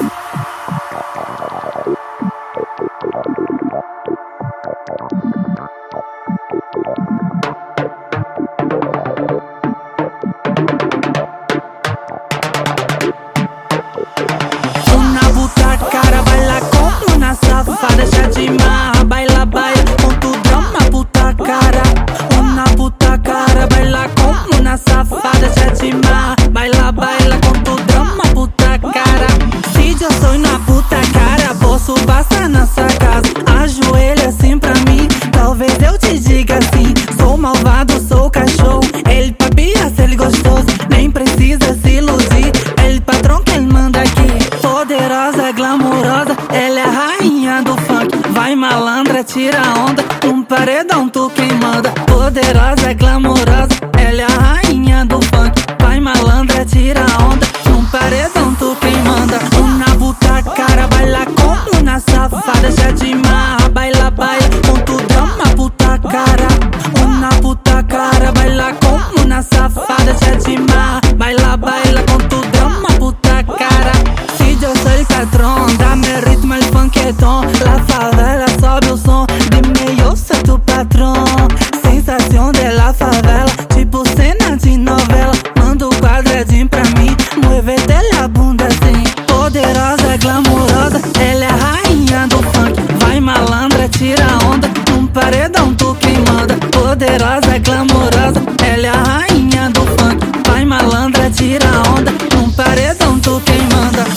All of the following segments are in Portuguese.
Una puta cara, baila como una safada, já de marra, baila, baila com tu drama, puta cara. Una puta cara, baila como una safada, já de marra, baila, baila com tu drama, puta cara. Se eu sou na puta cara, posso passar nessa casa, ajoelha assim pra mim, talvez eu te diga assim. Sou malvado, sou cachorro, ele papia se ele gostoso, nem precisa se iludir, ele patrão que ele manda aqui. Poderosa, glamurosa, ela é a rainha do funk. Vai malandra, tira onda, um paredão tu quem manda. Poderosa, glamurosa, ela é a rainha do funk. Vai malandra, tira onda, um paredão tu quem manda. Una puta cara, baila como una safada, já de marra, baila, baila com tu drama, puta cara. Una puta cara, baila como una safada, já de marra, baila, baila com tu drama, puta cara. Yo soy el patrón, dame el ritmo, el funketón. La favela sobe o som, dime yo soy tu patrón. Sensação de la favela, tipo cena de novela. Manda o quadradinho pra mim, muévete la bunda assim. Poderosa, glamurosa, ela é a rainha do funk. Vai malandra, tira onda, num paredão tu quem manda. Poderosa, glamurosa, ela é a rainha do funk. Vai malandra, tira onda, num paredão tu quem manda.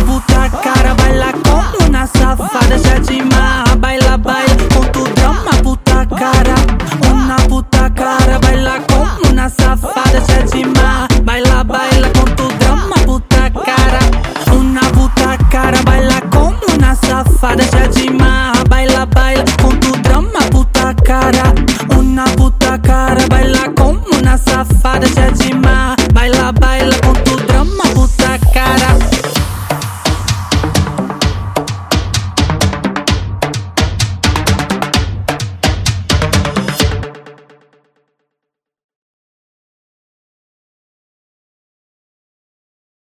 Cara, baila como una safada, já de marra, baila, baila com tu drama, puta cara. Una puta cara, baila como una safada, já de marra, baila, baila com tu drama, puta cara. Una puta cara, baila como una safada,